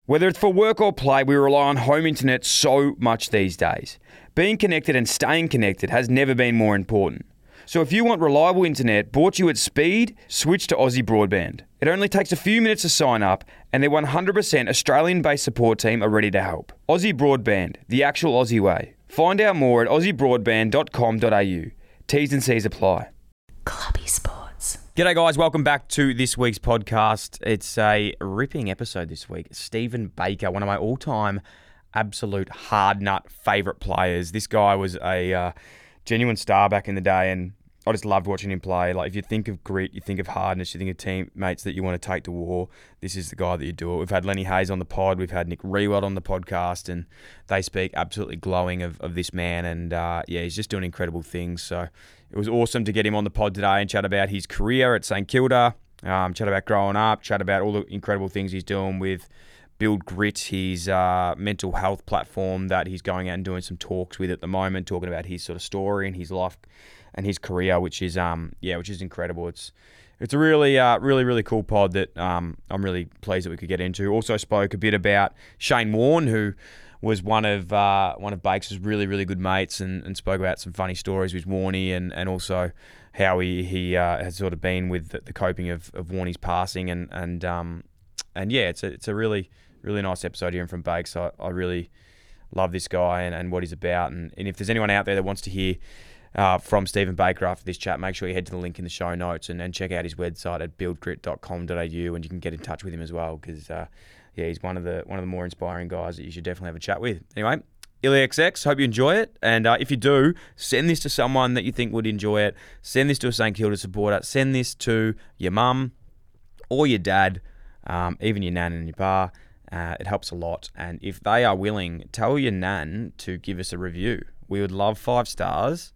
Whether it's for work or play, we rely on home internet so much these days. Being connected and staying connected has never been more important. So if you want reliable internet brought to you at speed, switch to Aussie Broadband. It only takes a few minutes to sign up, and their 100% Australian-based support team are ready to help. Aussie Broadband, the actual Aussie way. Find out more at aussiebroadband.com.au. T's and C's apply. Clubby Sports. G'day guys, welcome back to this week's podcast. It's a ripping episode this week. Stephen Baker, one of my all-time absolute hard nut favourite players. This guy was a genuine star back in the day, and I just loved watching him play. Like, if you think of grit, you think of hardness, you think of teammates that you want to take to war, this is the guy that you do it. We've had Lenny Hayes on the pod, we've had Nick Rewald on the podcast, and they speak absolutely glowing of this man, and he's just doing incredible things. So it was awesome to get him on the pod today and chat about his career at St Kilda, chat about growing up, chat about all the incredible things he's doing with Build Grit, his mental health platform that he's going out and doing some talks with at the moment, talking about his sort of story and his life and his career, which is incredible. It's a really really cool pod that I'm really pleased that we could get into. Also spoke a bit about Shane Warne, who was one of Bakes' really good mates, and spoke about some funny stories with Warney and also how he has sort of been with the coping of Warney's passing and it's a really nice episode hearing from Bakes. I really love this guy and what he's about, and if there's anyone out there that wants to hear from Stephen Baker after this chat, make sure you head to the link in the show notes and check out his website at buildgrit.com.au, and you can get in touch with him as well, because he's one of the more inspiring guys that you should definitely have a chat with. Anyway, IllyXX, hope you enjoy it, and if you do, send this to someone that you think would enjoy it. Send this to a St Kilda supporter. Send this to your mum or your dad, even your nan and your pa. It helps a lot, and if they are willing, tell your nan to give us a review. We would love 5 stars.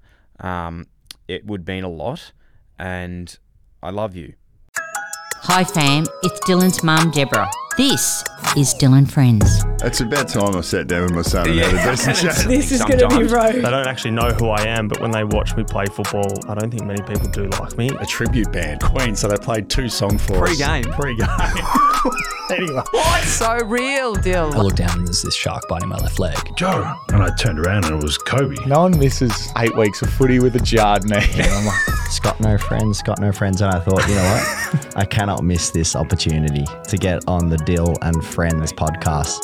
It would mean a lot, and I love you. Hi fam, it's Dylan's mum Deborah. This is Dylan Friends. It's about time I sat down with my son and had a decent chat. This is going to be rogue. They don't actually know who I am, but when they watch me play football, I don't think many people do like me. A tribute band, Queen, so they played 2 songs for us. Pre-game. Anyway. What's so real, Dill? I looked down and there's this shark biting my left leg. Joe. And I turned around and it was Kobe. No one misses 8 weeks of footy with a jarred knee. I'm like, Scott no friends. And I thought, you know what? I cannot miss this opportunity to get on the Dill and Friends podcast.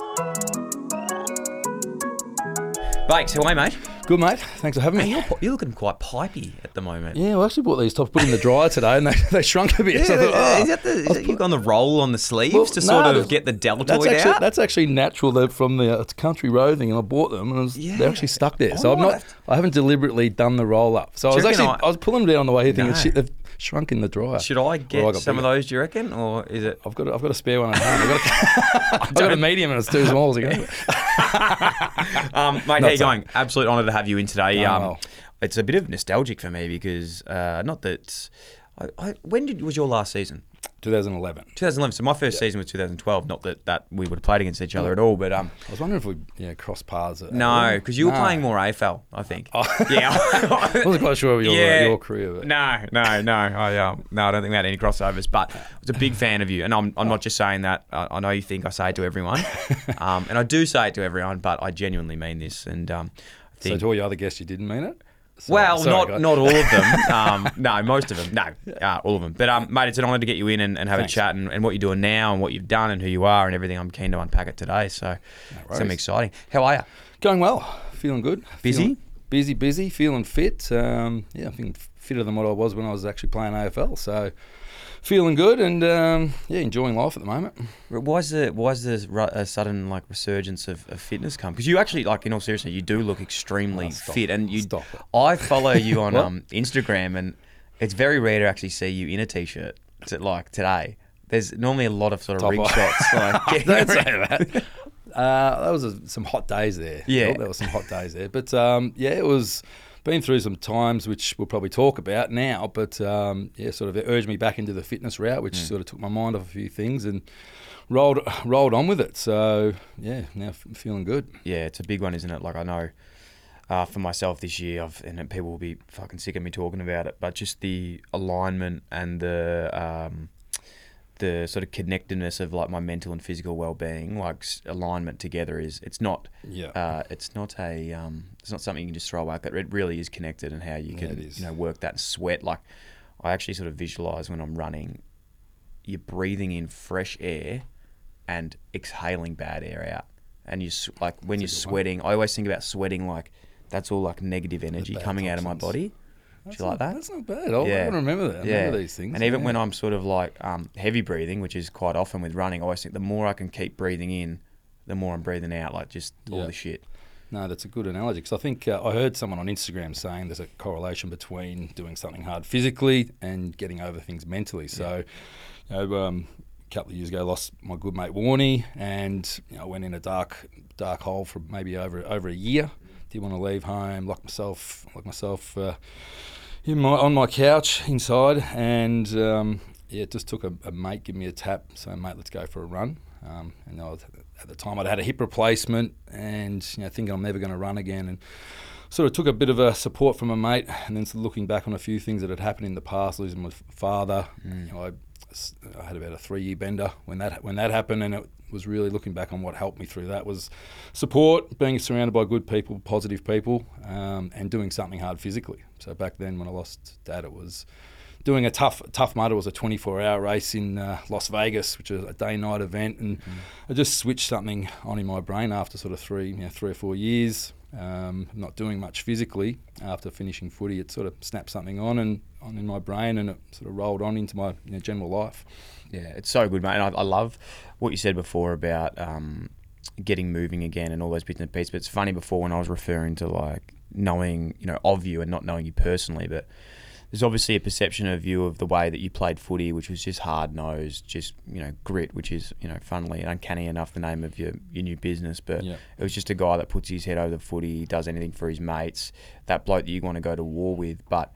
Bakes, how are you, mate? Good, mate. Thanks for having me. Hey, you're looking quite pipey at the moment. Yeah, well, I actually bought these tops, put in the dryer today, and they shrunk a bit. Yeah, so I thought, is that you on the roll on the sleeves to sort of get the deltoid out? That's actually natural. They're from the it's Country Road thing, and I bought them, and they're actually stuck there. So I haven't deliberately done the roll up. So I was pulling them down on the way here, thinking they've shrunk in the dryer. Should I get some of those? Do you reckon, or is it? I've got a spare one at home. I've got a medium, and it's too small to go. Mate, how you going? Absolute honour to have you in today. It's a bit of nostalgic for me because not that. When was your last season? 2011. 2011. So my first season was 2012. Not that we would have played against each other at all, but I was wondering if we crossed paths. No, because you were playing more AFL, I think. Yeah, I wasn't quite sure of your career. But. No. I don't think we had any crossovers. But I was a big fan of you, and I'm not just saying that. I know you think I say it to everyone, and I do say it to everyone, but I genuinely mean this. And I think, so to all your other guests, you didn't mean it? Not all of them. No, most of them. No, all of them. But, mate, it's an honour to get you in and have a chat and what you're doing now and what you've done and who you are and everything. I'm keen to unpack it today. So it's something exciting. How are you? Going well. Feeling good. Busy? Busy. Feeling fit. I think fitter than what I was when I was actually playing AFL. So feeling good and enjoying life at the moment. Why is the sudden resurgence of fitness come? Because you actually, in all seriousness, you do look extremely fit, and I follow you on Instagram, and it's very rare to actually see you in a t-shirt. Today, there's normally a lot of sort of ring shots. Don't say that. That was some hot days there. Yeah, there were some hot days there, but it was. Been through some times which we'll probably talk about now, but sort of it urged me back into the fitness route, which sort of took my mind off a few things and rolled on with it. So now feeling good. Yeah, it's a big one, isn't it? I know for myself this year, and people will be fucking sick of me talking about it, but just the alignment and the the sort of connectedness of like my mental and physical well-being, like alignment together it's not it's not something you can just throw away. It really is connected, and how you can work that sweat. Like I actually sort of visualize when I'm running, you're breathing in fresh air and exhaling bad air out, and like when you're sweating, I always think about sweating like that's all like negative energy coming out of my body. Do you like that? That's not bad. I remember that. I remember these things. And even when I'm sort of like heavy breathing, which is quite often with running, I always think the more I can keep breathing in, the more I'm breathing out, like just all the shit. No, that's a good analogy, because I think I heard someone on Instagram saying there's a correlation between doing something hard physically and getting over things mentally. So, a couple of years ago, I lost my good mate Warnie, and I went in a dark hole for maybe over a year. Didn't want to leave home, lock myself on my couch inside, and it just took a mate give me a tap, saying, mate, let's go for a run. And at the time I'd had a hip replacement, and thinking I'm never going to run again, and sort of took a bit of a support from a mate, and then looking back on a few things that had happened in the past, losing my father. I had about a 3-year bender when that happened, and it was really looking back on what helped me through that was support, being surrounded by good people, positive people, and doing something hard physically. So back then when I lost Dad, it was doing a tough mud. It was a 24-hour race in Las Vegas, which is a day-night event, and I just switched something on in my brain after sort of 3 or 4 years. Not doing much physically after finishing footy. It sort of snapped something on in my brain, and it sort of rolled on into my general life. Yeah, it's so good, mate. And I love what you said before about getting moving again and all those bits and pieces. But it's funny, before when I was referring to like knowing of you and not knowing you personally, but there's obviously a perception of you of the way that you played footy, which was just hard-nosed, just, grit, which is, funnily and uncanny enough the name of your new business. But it was just a guy that puts his head over the footy, does anything for his mates, that bloke that you want to go to war with. But,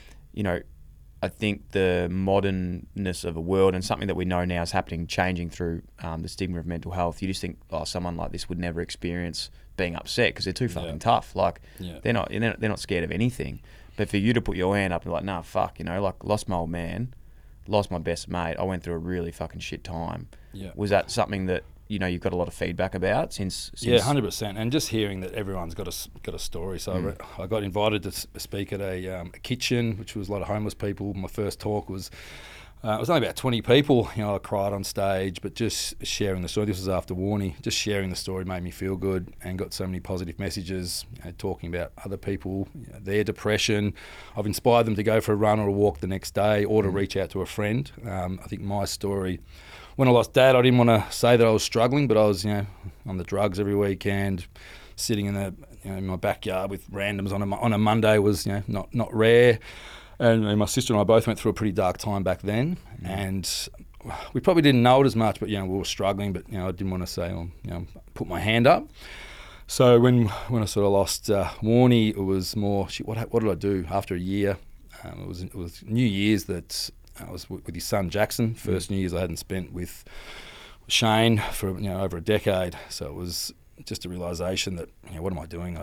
I think the modernness of the world, and something that we know now is happening, changing through the stigma of mental health. You just think, someone like this would never experience being upset because they're too fucking tough. Like, they're not scared of anything. But for you to put your hand up and be like, nah, fuck, like lost my old man, lost my best mate, I went through a really fucking shit time. Yeah. Was that something that, you've got a lot of feedback about since? Yeah, 100%. And just hearing that everyone's got a story. So I got invited to speak at a kitchen, which was a lot of homeless people. My first talk was, it was only about 20 people. I cried on stage, but just sharing the story. This was after Warnie. Just sharing the story made me feel good, and got so many positive messages, talking about other people, their depression. I've inspired them to go for a run or a walk the next day, or to reach out to a friend. I think my story, when I lost Dad, I didn't want to say that I was struggling, but I was, on the drugs every weekend, sitting in my backyard with randoms on a Monday was, not rare. And my sister and I both went through a pretty dark time back then, and we probably didn't know it as much, but we were struggling. But I didn't want to say, put my hand up. So when I sort of lost Warnie, it was more, shit, what did I do after a year? It was New Year's that I was with his son Jackson. First New Year's I hadn't spent with Shane for over a decade. So it was just a realisation that what am I doing?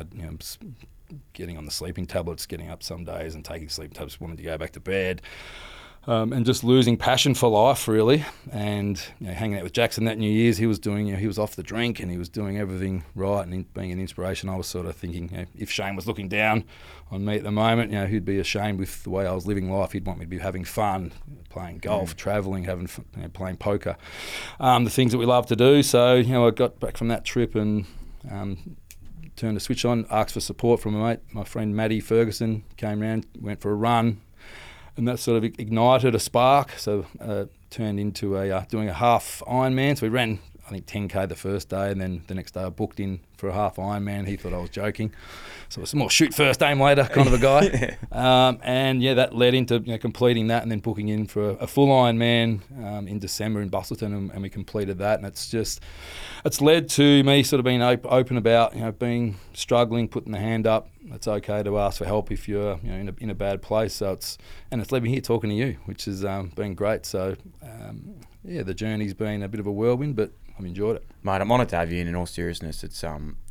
Getting on the sleeping tablets, getting up some days and taking sleeping tablets, wanting to go back to bed, and just losing passion for life, really. And hanging out with Jackson that New Year's, he was doing, he was off the drink and he was doing everything right and being an inspiration. I was sort of thinking, if Shane was looking down on me at the moment, he'd be ashamed with the way I was living life. He'd want me to be having fun, playing golf, travelling, having fun, playing poker, the things that we love to do. So I got back from that trip and turned the switch on, asked for support from a mate. My friend Matty Ferguson came round, went for a run, and that sort of ignited a spark. So turned into doing a half Ironman. So we ran, I think, 10K the first day, and then the next day I booked in for a half Ironman. He thought I was joking. So it was more shoot first, aim later kind of a guy. And that led into completing that and then booking in for a full Ironman in December in Busselton, and we completed that. And it's led to me sort of being open about being struggling, putting the hand up. It's okay to ask for help if you're in a bad place. So it's led me here talking to you, which has been great. So the journey's been a bit of a whirlwind, but I've enjoyed it. Mate, I'm honoured to have you in all seriousness. It's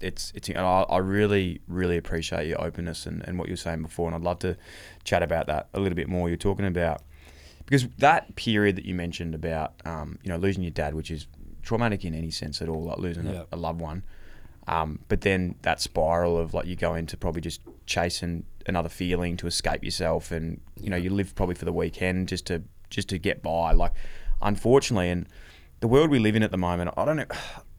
I really, really appreciate your openness and what you were saying before, and I'd love to chat about that a little bit more. You're talking about because that period that you mentioned about, losing your dad, which is traumatic in any sense at all, like losing a loved one. But then that spiral of like you go into probably just chasing another feeling to escape yourself, and you live probably for the weekend just to get by. Like, unfortunately, and the world we live in at the moment, I don't know.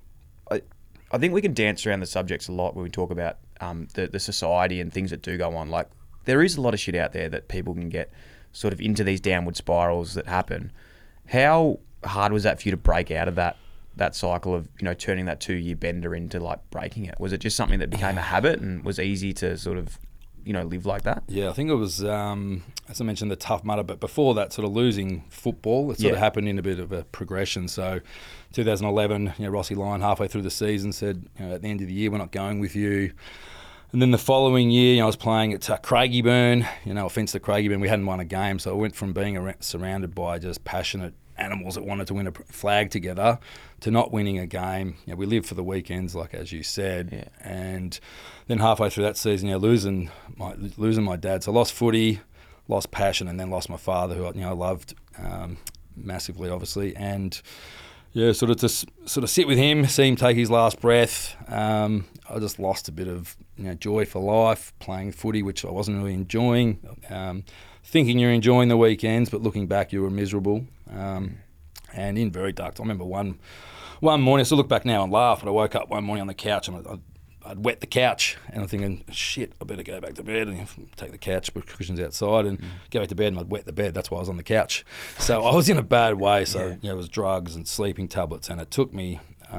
I think we can dance around the subjects a lot when we talk about the society and things that do go on. Like, there is a lot of shit out there that people can get sort of into these downward spirals that happen. How hard was that for you to break out of that cycle of turning that 2-year bender into like breaking it? Was it just something that became a habit and was easy to sort of live like that? Yeah, I think it was, as I mentioned, the Tough Mudder, but before that, sort of losing football, it sort of happened in a bit of a progression. So 2011, Rossi Lyon halfway through the season said, at the end of the year, we're not going with you. And then the following year, I was playing at Craigieburn, offence to Craigieburn, we hadn't won a game, so I went from being surrounded by just passionate animals that wanted to win a flag together to not winning a game. We live for the weekends, like as you said, and then halfway through that season, losing my dad. So I lost footy, lost passion, and then lost my father, who I loved massively, obviously, and sort of sit with him, see him take his last breath. I just lost a bit of joy for life, playing footy, which I wasn't really enjoying. Thinking you're enjoying the weekends, but looking back, you were miserable. And in very dark. I remember one morning, I still look back now and laugh, but I woke up one morning on the couch and I'd wet the couch, and I'm thinking, shit, I better go back to bed and take the couch cushions outside and go back to bed, and I'd wet the bed. That's why I was on the couch. So I was in a bad way. So it was drugs and sleeping tablets, and it took me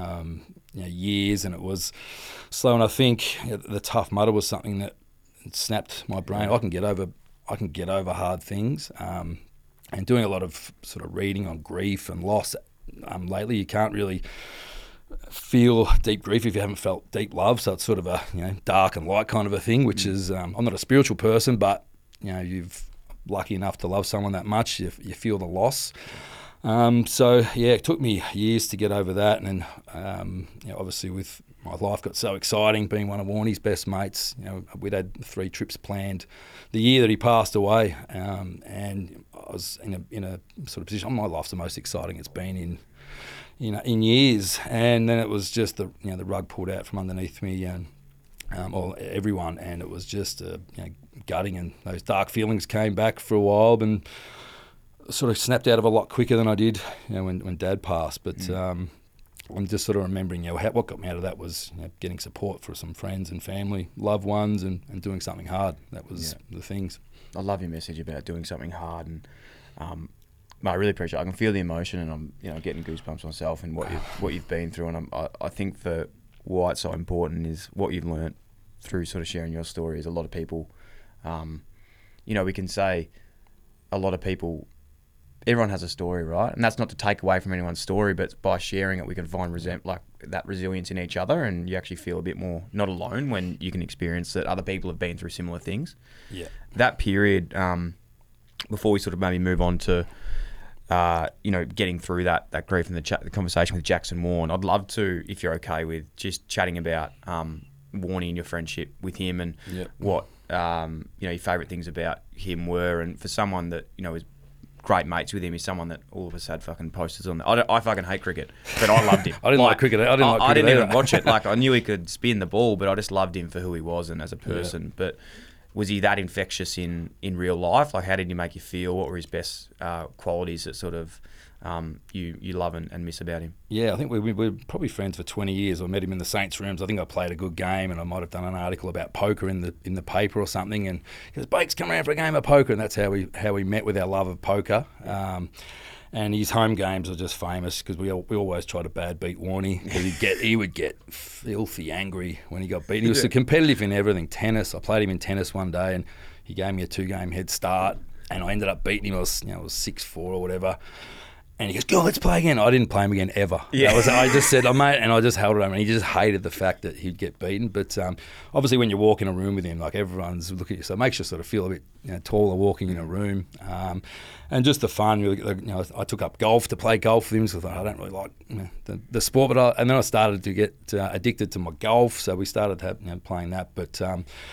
years, and it was slow. And I think the Tough Mudder was something that snapped my brain. I can get over hard things. And doing a lot of sort of reading on grief and loss lately, you can't really feel deep grief if you haven't felt deep love. So it's sort of a dark and light kind of a thing, which is I'm not a spiritual person, but you've lucky enough to love someone that much, you feel the loss. So it took me years to get over that, and then obviously with my life got so exciting, being one of Warnie's best mates. We'd had 3 trips planned the year that he passed away, and I was in a sort of position. My life's the most exciting it's been in years, and then it was just the rug pulled out from underneath me and or everyone, and it was just gutting, and those dark feelings came back for a while, and sort of snapped out of a lot quicker than I did when Dad passed. But I'm just sort of remembering what got me out of that was getting support for some friends and family, loved ones, and doing something hard. That was the things. I love your message about doing something hard, and I really appreciate it. I can feel the emotion, and I'm getting goosebumps myself, and what you've been through. And I think why it's so important is what you've learnt through sort of sharing your story. Is a lot of people, we can say a lot of people, everyone has a story, right? And that's not to take away from anyone's story, but by sharing it, we can find that resilience in each other, and you actually feel a bit more not alone when you can experience that other people have been through similar things. Yeah. That period, before we sort of maybe move on to, getting through that grief and the conversation with Jackson Warne, I'd love to, if you're okay with just chatting about Warnie and your friendship with him, and what your favourite things about him were, and for someone that is great mates with him, is someone that all of us had fucking posters on. I fucking hate cricket, but I loved him. I didn't like cricket. I didn't even watch it. Like, I knew he could spin the ball, but I just loved him for who he was and as a person. Yeah. But was he that infectious in real life? Like, how did he make you feel? What were his best qualities that sort of you love and miss about him? Yeah, I think we were probably friends for 20 years. I met him in the Saints rooms. I think I played a good game, and I might have done an article about poker in the paper or something. And he goes, "Bakes, come around for a game of poker," and that's how we met with our love of poker. And his home games are just famous because we always try to bad beat Warnie, because he would get filthy angry when he got beaten. He was so competitive in everything. Tennis, I played him in tennis one day, and he gave me a 2-game head start, and I ended up beating him. I was 6-4 or whatever. And he goes, "Go, let's play again." I didn't play him again ever. Yeah. I just said, mate, and I just held it over, and he just hated the fact that he'd get beaten. But obviously when you walk in a room with him, like, everyone's looking at you, so it makes you sort of feel a bit taller walking in a room. And just the fun, really, I took up golf to play golf with him, so I thought, I don't really like the sport, and then I started to get addicted to my golf, so we started playing that. But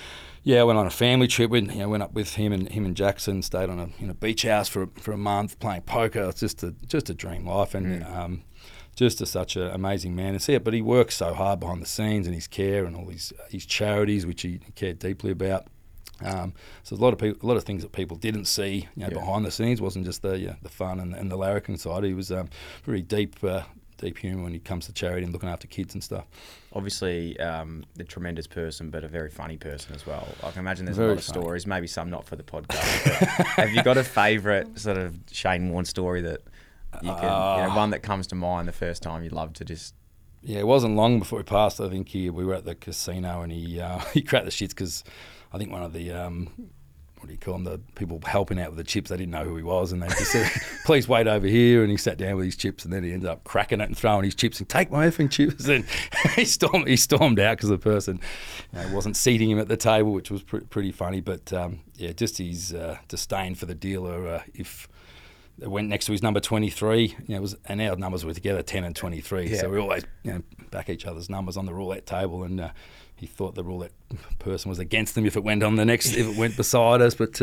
Yeah, I went on a family trip. We went up with him and Jackson. Stayed on a beach house for a month playing poker. It's just a dream life, and just such an amazing man to see it. But he works so hard behind the scenes, and his care and all his charities, which he cared deeply about. So there's a lot of things that people didn't see behind the scenes. It wasn't just the fun and the larrikin side. He was very deep humour when it comes to charity and looking after kids and stuff. Obviously, a tremendous person, but a very funny person as well. I can imagine there's Very a lot of funny. stories, maybe some not for the podcast. But have you got a favourite sort of Shane Warne story that you can, one that comes to mind the first time you'd love to just... Yeah, it wasn't long before he passed. I think we were at the casino and he cracked the shits because I think one of the... what do you call them, the people helping out with the chips, they didn't know who he was, and they just said, please wait over here, and he sat down with his chips, and then he ended up cracking it and throwing his chips and take my effing chips, and he stormed out because the person wasn't seating him at the table, which was pretty funny, but just his disdain for the dealer. If it went next to his number 23, and our numbers were together 10 and 23, so we always back each other's numbers on the roulette table, and he thought the roulette person was against them if it went if it went beside us. But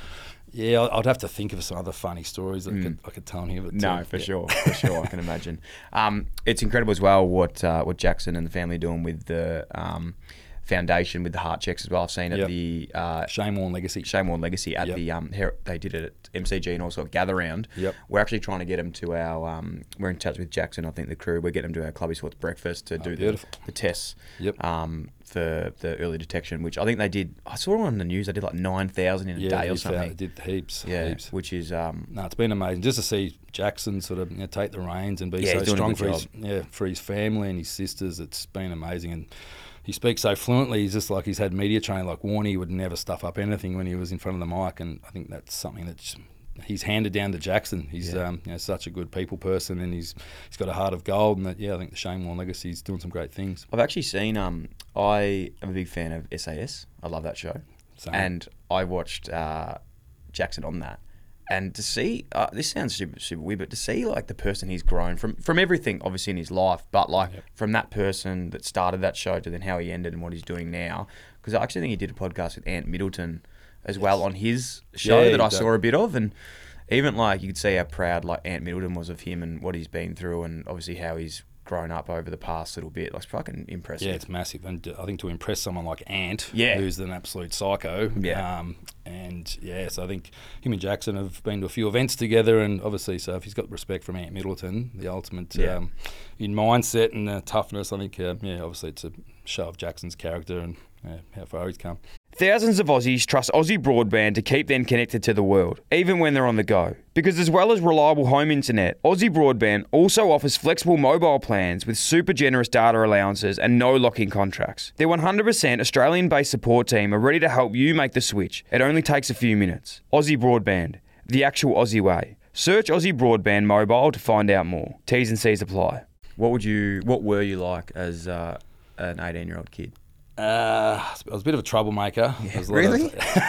I'd have to think of some other funny stories that I could tell him here. But, No, for sure, I can imagine. It's incredible as well what Jackson and the family are doing with the foundation, with the heart checks as well. I've seen at the Shane Warne Legacy at the they did it at MCG and also at Gather Round. Yep. We're actually trying to get them to our we're in touch with Jackson, I think the crew. We're getting them to our Clubby Sports breakfast to do the tests. Yep. For the early detection, which I think they did. I saw on the news they did like 9,000 in a day or something. They did heaps. Which is no, it's been amazing just to see Jackson sort of take the reins and be so strong for his family and his sisters. It's been amazing, and he speaks so fluently. He's just like he's had media training. Like Warnie would never stuff up anything when he was in front of the mic, and I think that's something that he's handed down to Jackson. He's such a good people person, and he's got a heart of gold. And I think the Shane Warne Legacy is doing some great things. I've actually seen. I am a big fan of SAS. I love that show. Same. And I watched Jackson on that. And to see, this sounds super, super weird, but to see like the person he's grown from everything, obviously in his life, but like from that person that started that show to then how he ended and what he's doing now. Because I actually think he did a podcast with Ant Middleton as well on his show that I saw a bit of, and even like you could see how proud like Ant Middleton was of him and what he's been through, and obviously how he's grown up over the past little bit. Like, it's fucking impressive. Yeah, it's massive, and I think to impress someone like Ant, who's an absolute psycho, so I think him and Jackson have been to a few events together, and obviously, so if he's got respect from Ant Middleton, the ultimate in mindset and toughness, I think obviously it's a show of Jackson's character and how far he's come. Thousands of Aussies trust Aussie Broadband to keep them connected to the world, even when they're on the go. Because as well as reliable home internet, Aussie Broadband also offers flexible mobile plans with super generous data allowances and no lock-in contracts. Their 100% Australian-based support team are ready to help you make the switch. It only takes a few minutes. Aussie Broadband, the actual Aussie way. Search Aussie Broadband mobile to find out more. T's and C's apply. What were you like as an 18-year-old kid? I was a bit of a troublemaker. Yeah, really?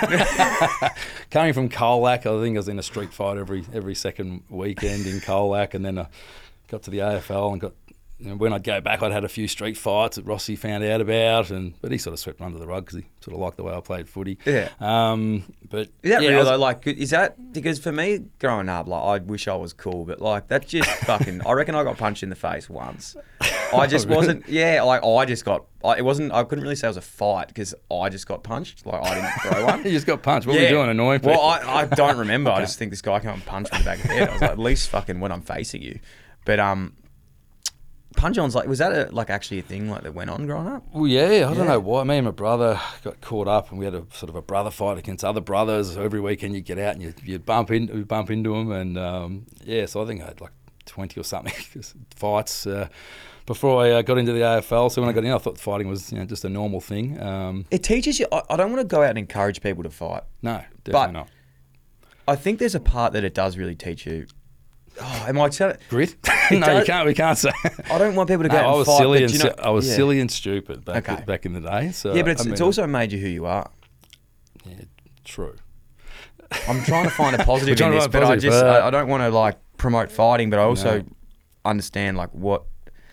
Coming from Colac, I think I was in a street fight every second weekend in Colac, and then I got to the AFL and got. When I'd go back, I'd had a few street fights that Rossi found out about, but he sort of swept under the rug because he sort of liked the way I played footy. Yeah. But is that real though? Like, is that because for me growing up, like I wish I was cool, but like that's just fucking. I reckon I got punched in the face once. I just wasn't. Yeah, like I just got. It wasn't. I couldn't really say it was a fight because I just got punched. Like I didn't throw one. You just got punched. What were you doing? Annoying people? Well, I don't remember. Okay. I just think this guy came up and punched me in the back of the head. I was like, at least fucking when I'm facing you, but punch-ons, like, was that actually a thing like that went on growing up? Well, yeah, I don't know why. Me and my brother got caught up, and we had a sort of a brother fight against other brothers. So every weekend you get out and you bump into them, and so I think I had like 20 or something fights before I got into the AFL. So when I got in, I thought fighting was just a normal thing. It teaches you. I don't want to go out and encourage people to fight. No, definitely not. I think there's a part that it does really teach you. Oh, am I telling grit? No, you can't. We can't say. I don't want people to go out and fight. I was silly and stupid back in the day. So yeah, but it's also made you who you are. Yeah, true. I'm trying to find a positive in this, but I don't want to like promote fighting, but I also understand like what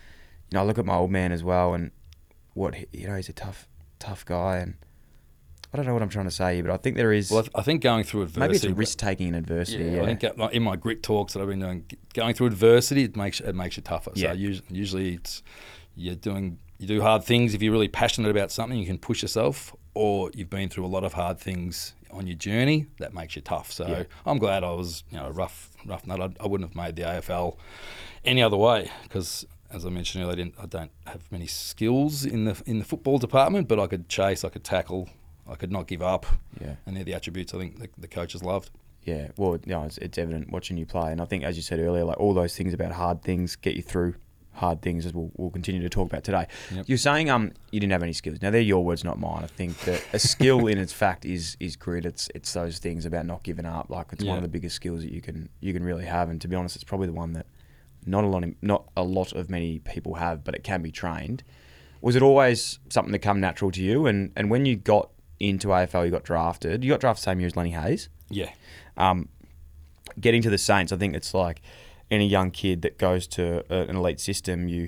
I look at my old man as well, and what he's a tough guy, and I don't know what I'm trying to say here, but I think there is. Well, I think going through adversity. Maybe it's a risk taking in adversity. Yeah, I think like in my grit talks that I've been doing, going through adversity, it makes you tougher. Yeah. So usually it's you do hard things. If you're really passionate about something, you can push yourself, or you've been through a lot of hard things on your journey, that makes you tough. So I'm glad I was, a rough nut. I wouldn't have made the AFL any other way, because as I mentioned earlier, I don't have many skills in the football department, but I could chase, I could tackle, I could not give up. Yeah. And they're the attributes I think the coaches loved. Yeah, well, it's evident watching you play, and I think, as you said earlier, like all those things about hard things get you through hard things, as we'll continue to talk about today. Yep. You're saying you didn't have any skills. Now, they're your words, not mine. I think that a skill in its fact is grit. It's those things about not giving up. Like, it's one of the biggest skills that you can really have, and to be honest, it's probably the one that not a lot of many people have, but it can be trained. Was it always something that come natural to you? And when you got into AFL, you got drafted the same year as Lenny Hayes? Yeah. Getting to the Saints, I think it's like any young kid that goes to an elite system, you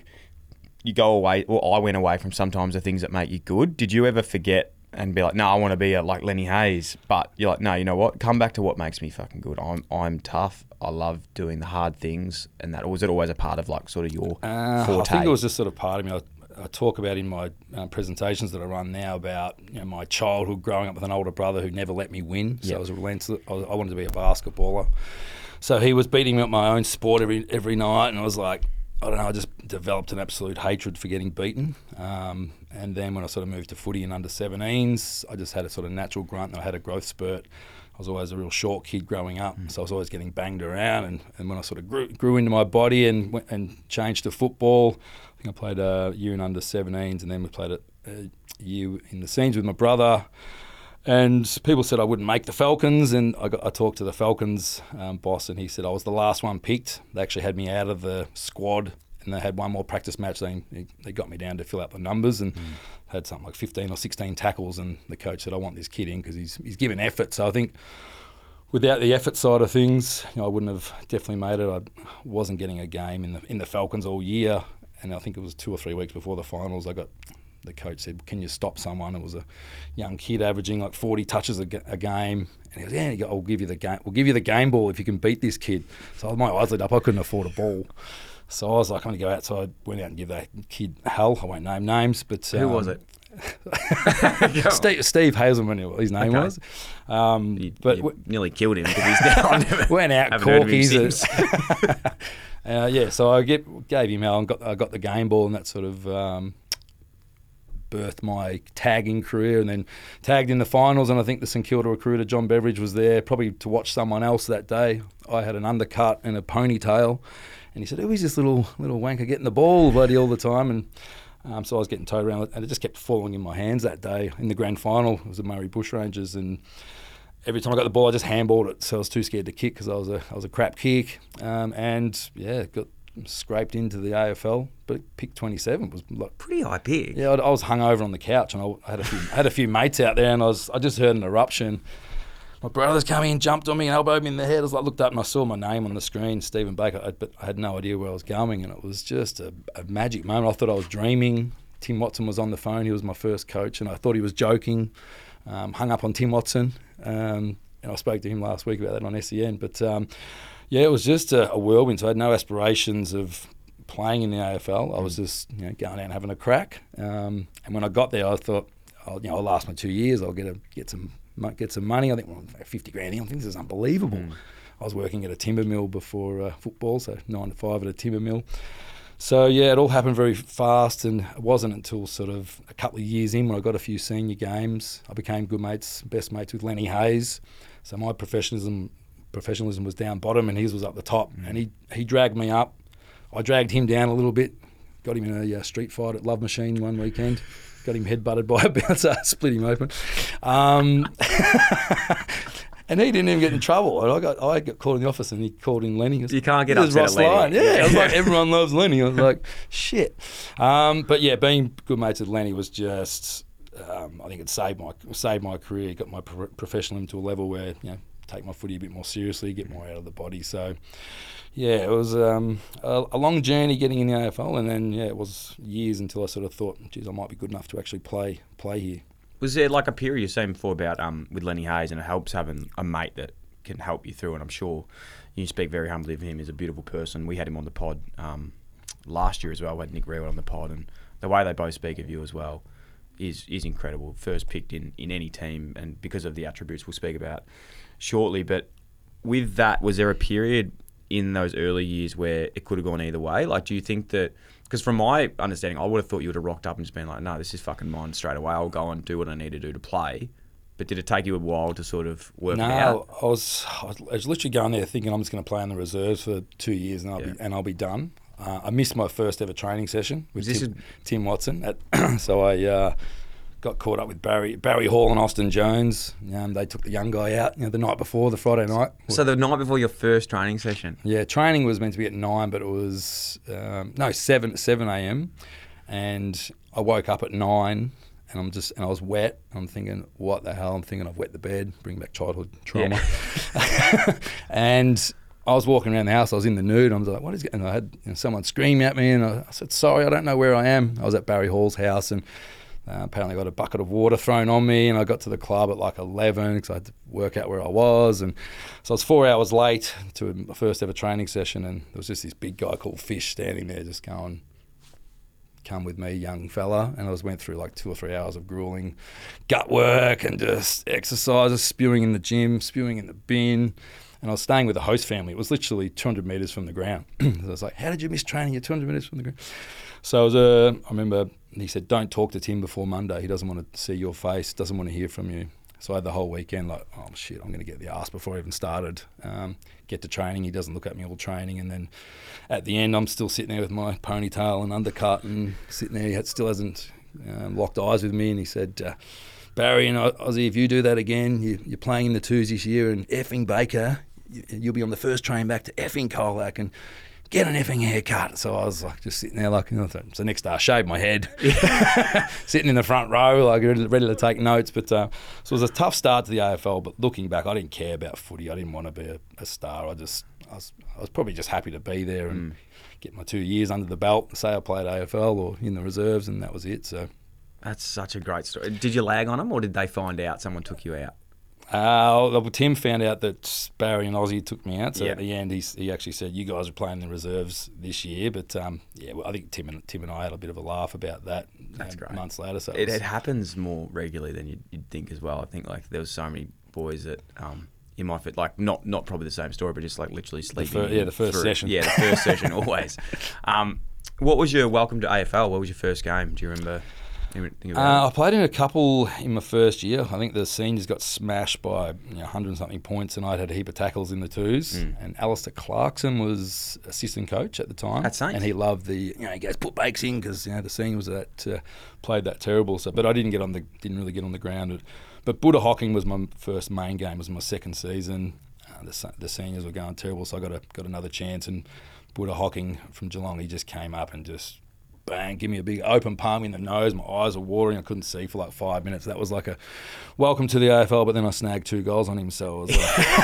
go away, or I went away from sometimes the things that make you good. Did you ever forget and be like, no, I want to be like Lenny Hayes? But you're like, no, you know what? Come back to what makes me fucking good. I'm tough. I love doing the hard things, and that. Or was it always a part of like sort of your forte? I think it was just sort of part of me. I talk about in my presentations that I run now about my childhood growing up with an older brother who never let me win. So I was relentless. I wanted to be a basketballer. So he was beating me at my own sport every night, and I was like, I don't know, I just developed an absolute hatred for getting beaten. And then when I sort of moved to footy in under 17s, I just had a sort of natural grunt, and I had a growth spurt. I was always a real short kid growing up, so I was always getting banged around. And when I sort of grew into my body and changed to football, I think I played a year in under 17s, and then we played a year in the seniors with my brother. And people said I wouldn't make the Falcons, and I talked to the Falcons boss, and he said I was the last one picked. They actually had me out of the squad, and they had one more practice match. They got me down to fill out the numbers, and had something like 15 or 16 tackles, and the coach said, I want this kid in because he's given effort. So I think without the effort side of things, I wouldn't have definitely made it. I wasn't getting a game in the Falcons all year, and I think it was 2 or 3 weeks before the finals, the coach said, can you stop someone? It was a young kid averaging like 40 touches a game. And he goes, I'll give you the game. We'll give you the game ball if you can beat this kid. So my eyes lit up. I couldn't afford a ball. So I was like, I'm going to go outside. Went out and give that kid hell. I won't name names, but who was it? Steve Hazelman, his name was. But you nearly killed him because he's now went out corkies. So I gave him hell and I got the game ball, and that sort of birthed my tagging career, and then tagged in the finals. And I think the St Kilda recruiter John Beveridge was there probably to watch someone else that day. I had an undercut and a ponytail, and he said, who is this little wanker getting the ball bloody all the time? And so I was getting towed around, and it just kept falling in my hands that day. In the grand final, it was the Murray Bushrangers, and every time I got the ball, I just handballed it. So I was too scared to kick because I was a crap kick, got scraped into the AFL, but pick 27 was like pretty high pick. Yeah, I was hungover on the couch, and I had a few mates out there, and I just heard an eruption. My brothers came in, jumped on me, and elbowed me in the head. I was like, looked up and I saw my name on the screen, Stephen Baker, but I had no idea where I was going, and it was just a magic moment. I thought I was dreaming. Tim Watson was on the phone. He was my first coach, and I thought he was joking. Hung up on Tim Watson, and I spoke to him last week about that on SEN, but it was just a whirlwind. So I had no aspirations of playing in the AFL. I was just going out and having a crack. And when I got there, I thought, I'll last my 2 years. I'll get some money. I think 50 grand. I think this is unbelievable. I was working at a timber mill before football, so 9 to 5 at a timber mill. So it all happened very fast, and it wasn't until sort of a couple of years in when I got a few senior games, I became best mates with Lenny Hayes. So my professionalism was down bottom, and his was up the top. And he dragged me up. I dragged him down a little bit. Got him in a street fight at Love Machine one weekend. Got him headbutted by a bouncer, split him open. And he didn't even get in trouble. And I got called in the office, and he called in Lenny. You can't get upset at Lenny. Yeah, I was like, everyone loves Lenny. I was like, shit. Being good mates with Lenny was just, I think it saved my career. It got my professionalism to a level where, take my footy a bit more seriously, get more out of the body. So, it was a long journey getting in the AFL, and then it was years until I sort of thought, geez, I might be good enough to actually play here. Was there like a period you were saying before about with Lenny Hayes, and it helps having a mate that can help you through, and I'm sure you speak very humbly of him. He's a beautiful person. We had him on the pod last year as well. We had Nick Rewell on the pod, and the way they both speak of you as well is incredible. First picked in any team, and because of the attributes we'll speak about shortly. But with that, was there a period in those early years where it could have gone either way? Like, do you think that, because from my understanding, I would have thought you would have rocked up and just been like, no, this is fucking mine straight away. I'll go and do what I need to do to play. But did it take you a while to sort of work it out? No, I was literally going there thinking I'm just going to play in the reserves for 2 years and I'll be done. I missed my first ever training session with Tim Watson. So I got caught up with Barry Hall and Austin Jones. They took the young guy out the night before, the Friday night. So the night before your first training session? Yeah, training was meant to be at 9, but it was 7 a.m. And I woke up at 9. And I was wet. I'm thinking, what the hell? I'm thinking I've wet the bed, bring back childhood trauma. Yeah. And I was walking around the house. I was in the nude. I was like, what is it? And I had someone scream at me, and I said, sorry, I don't know where I am. I was at Barry Hall's house, and apparently got a bucket of water thrown on me, and I got to the club at like 11 because I had to work out where I was. And so I was 4 hours late to my first ever training session, and there was just this big guy called Fish standing there just going, come with me, young fella. And I went through like 2 or 3 hours of grueling gut work and just exercises, spewing in the gym, spewing in the bin. And I was staying with a host family. It was literally 200 metres from the ground. So I was like, how did you miss training? You're 200 metres from the ground. So I remember he said, don't talk to Tim before Monday. He doesn't want to see your face, doesn't want to hear from you. So I had the whole weekend like, oh shit, I'm going to get the arse before I even started. Get to training, he doesn't look at me all training, and then at the end I'm still sitting there with my ponytail and undercut and sitting there. He still hasn't locked eyes with me, and he said, Barry and Ozzy, if you do that again, you're playing in the twos this year, and effing Baker, you'll be on the first train back to effing Colac, and get an effing haircut. So I was like just sitting there like, so next day I shaved my head, sitting in the front row like ready to take notes. But so it was a tough start to the AFL, but looking back, I didn't care about footy. I didn't want to be a star. I was probably just happy to be there and get my 2 years under the belt, say I played AFL or in the reserves, and that was it. So that's such a great story. Did you lag on them, or did they find out someone took you out? Tim found out that Barry and Ozzy took me out, so at the end he actually said, you guys are playing the reserves this year. But I think Tim and I had a bit of a laugh about that. That's great. Months later. So it happens more regularly than you'd think as well. I think like there was so many boys that in my fit, like not probably the same story, but just like literally sleeping. The first session. Yeah, the first session always. What was your welcome to AFL? What was your first game? Do you remember? I played in a couple in my first year. I think the seniors got smashed by 100 and something points, and I'd had a heap of tackles in the twos. And Alistair Clarkson was assistant coach at the time. That's Saints. And he loved he goes, put Bakes in, because the seniors played that terrible. So, but I didn't really get on the ground. But Buddha Hocking was my first main game. It was my second season. The seniors were going terrible, so I got another chance. And Buddha Hocking from Geelong, he just came up and just bang, give me a big open palm in the nose. My eyes were watering. I couldn't see for like 5 minutes. That was like a welcome to the AFL, but then I snagged 2 goals on him, so I was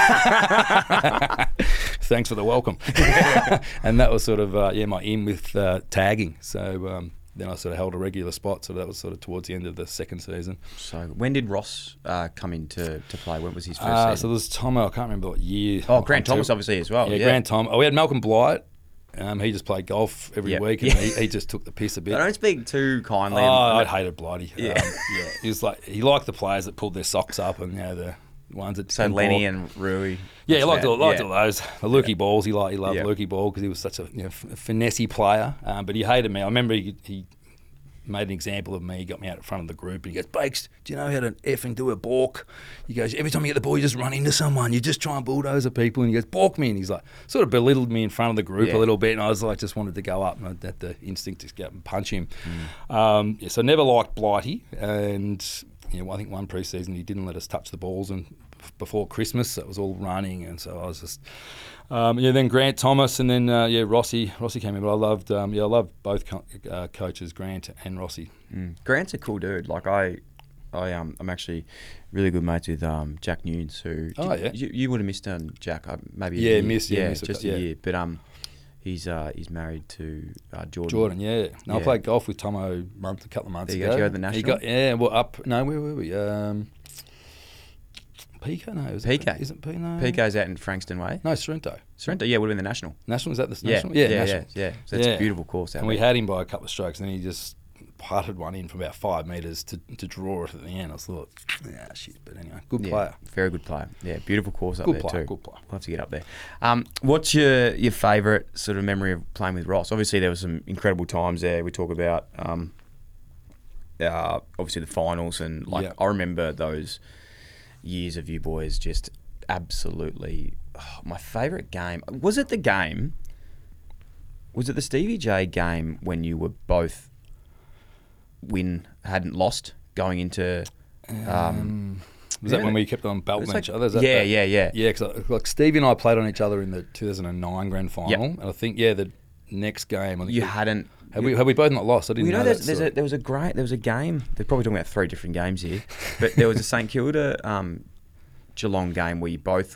like, thanks for the welcome. And that was sort of, my in with tagging. So then I sort of held a regular spot, so that was sort of towards the end of the second season. So when did Ross come in to play? When was his first season? So there was Tomo, I can't remember what year. Oh, Grant Thomas obviously as well. Yeah, Grant Thomas. We had Malcolm Blight. He just played golf every week, and he just took the piss a bit. I don't speak too kindly. I hated Blighty. Yeah. He was like, he liked the players that pulled their socks up, and the ones that. So Lenny and Rui. Yeah, he liked all those. The Lukey Balls, he loved Lukey Ball because he was such a finessey player. But he hated me. I remember he made an example of me. He got me out in front of the group, and he goes, Bakes, do you know how to effing do a balk? He goes, every time you get the ball, you just run into someone. You just try and bulldozer people. And he goes, balk me. And he's like, sort of belittled me in front of the group a little bit. And I was like, just wanted to go up, and I had the instinct to go up and punch him. So never liked Blighty. And I think one pre-season he didn't let us touch the balls, and before Christmas it was all running, and so I was just then Grant Thomas, and then Rossi came in. But I loved both coaches, Grant and Rossi. Grant's a cool dude. Like I'm actually really good mates with Jack Nunes, who you would have missed Jack maybe missed just a year. But He's married to Jordan. Jordan, yeah. No, Yeah. I played golf with Tomo a couple of months There you ago. go. Did you go to the national? No, where were we? Pico? No, Pico. Isn't Pico? No. Pico's out in Frankston Way. No, Sorrento. Sorrento, yeah, would have been the national. National, is that the Yeah, national? yeah, national. yeah. So it's a beautiful course out And we there. had him by a couple of strokes, and then he just putted one in from about 5 metres to draw it at the end. I thought, shit. But anyway, good player. Very good player. Yeah, beautiful course up Good there player, too. good player. We'll have to get up there. What's your favourite sort of memory of playing with Ross? Obviously, there were some incredible times there. We talk about obviously the finals, and Yeah. I remember those years of you boys just absolutely. My favourite game was it the game. Was it the Stevie J game when you were both hadn't lost going into? Was that when we kept on belting each other? Is that Yeah. Yeah, because like Stevie and I played on each other in the 2009 grand final, Yep. and I think the next game. I think You hadn't. Had we both not lost? I didn't You know, know there was a game. They're probably talking about 3 different games here, but there was a St Kilda Geelong game where you both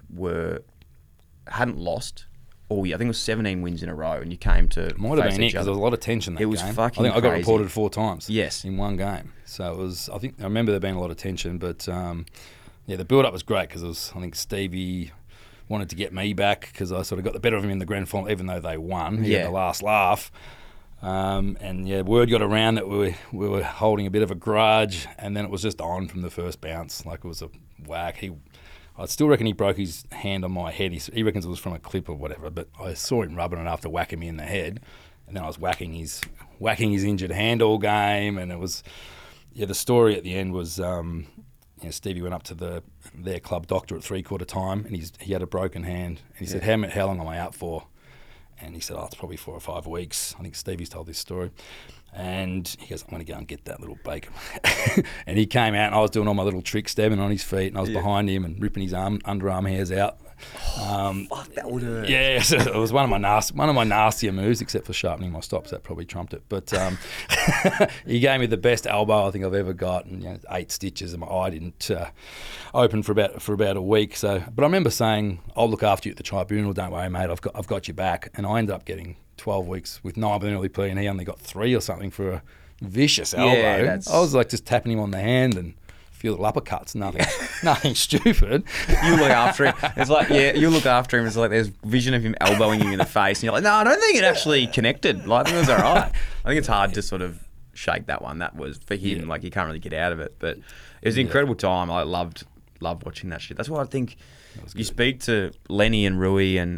hadn't lost all year. I think it was 17 wins in a row, and you came to Might have face been it each because other. there was a lot of tension that It was game. fucking I think I got crazy. reported 4 times. Yes. in one game. So it was. I remember there being a lot of tension, but the build up was great because I think Stevie wanted to get me back because I sort of got the better of him in the grand final, even though they won. He had the last laugh. Word got around that we were holding a bit of a grudge, and then it was just on from the first bounce. Like it was a whack. I still reckon he broke his hand on my head. He reckons it was from a clip or whatever, but I saw him rubbing it after whacking me in the head, and then I was whacking his injured hand all game, and it was the story at the end was Stevie went up to their club doctor at 3/4 time, and he had a broken hand, and he said, how long am I out for? And he said, it's probably 4 or 5 weeks. I think Stevie's told this story. And he goes, I'm going to go and get that little bacon. And he came out, and I was doing all my little tricks, stabbing on his feet, and I was behind him and ripping his underarm hairs out. Fuck, that would hurt. Yeah, so it was one of my nastier moves, except for sharpening my stops. That probably trumped it. But he gave me the best elbow I think I've ever got, and 8 stitches, and my eye didn't open for about a week. So, but I remember saying, "I'll look after you at the tribunal. Don't worry, mate. I've got your back." And I ended up getting 12 weeks with 9 penalty plea, and he only got 3 or something for a vicious elbow. Yeah, I was like just tapping him on the hand and a few little uppercuts, nothing stupid. You look after him. It's like, you look after him. It's like there's vision of him elbowing you in the face, and you're like, no, I don't think it actually connected. Like, I think it was all right. I think it's hard to sort of shake that one. That was for him. Like, you can't really get out of it. But it was an incredible time. I loved watching that shit. That's why I think you speak to Lenny and Rui and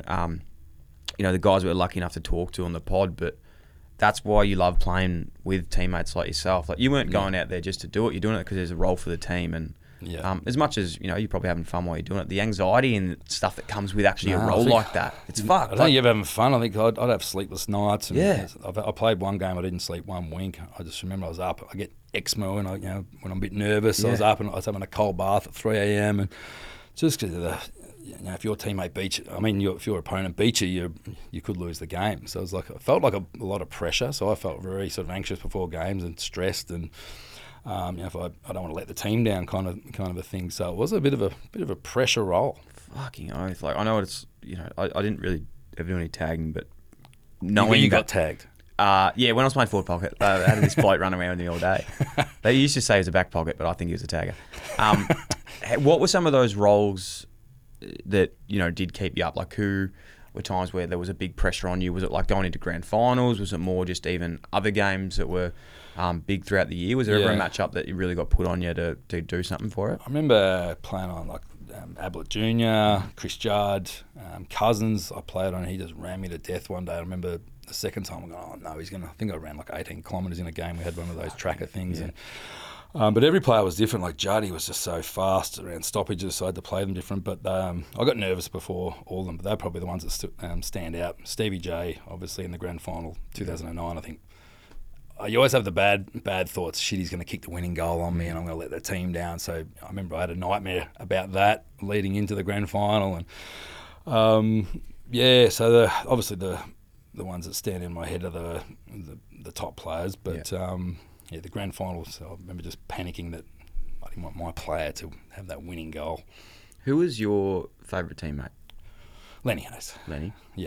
the guys we were lucky enough to talk to on the pod, but that's why you love playing with teammates like yourself. Like, you weren't going out there just to do it. You're doing it because there's a role for the team, and as much as you're probably having fun while you're doing it, the anxiety and stuff that comes with actually a role like that, it's fun. I think you're having fun. I think I'd have sleepless nights. And Yeah. I played one game. I didn't sleep one wink. I just remember I was up. I get eczema, and when I'm a bit nervous, I was up and I was having a cold bath at 3 a.m. and just because of if your teammate beats you, if your opponent beats you, you could lose the game. So it was like, I felt like a lot of pressure. So I felt very sort of anxious before games and stressed, and if I don't want to let the team down, kind of a thing. So it was a bit of a pressure role. Fucking oath. Like, I know it's I didn't really ever do any tagging, but When you got tagged. when I was playing forward pocket, I had this bloke run around with me all day. They used to say he was a back pocket, but I think he was a tagger. What were some of those roles that did keep you up? Like, who were times where there was a big pressure on you? Was it like going into grand finals? Was it more just even other games that were big throughout the year? Was there ever a matchup that you really got put on you to do something for it? I remember playing on like Ablett Jr., Chris Judd, Cousins. I played on. He just ran me to death one day. I remember the second time I'm going, oh no, he's gonna. I think I ran like 18 kilometres in a game. We had one of those tracker things. Yeah. But every player was different. Like Juddy was just so fast around stoppages, so I had to play them different. But I got nervous before all of them. But they're probably the ones that stand out. Stevie J, obviously in the grand final 2009, I think. You always have the bad thoughts. Shit, he's going to kick the winning goal on me, and I'm going to let the team down. So I remember I had a nightmare about that leading into the grand final, and So obviously the ones that stand in my head are the top players, but. The grand final, so I remember just panicking that I didn't want my player to have that winning goal. Who was your favourite teammate? Lenny Hayes. Lenny? Yeah.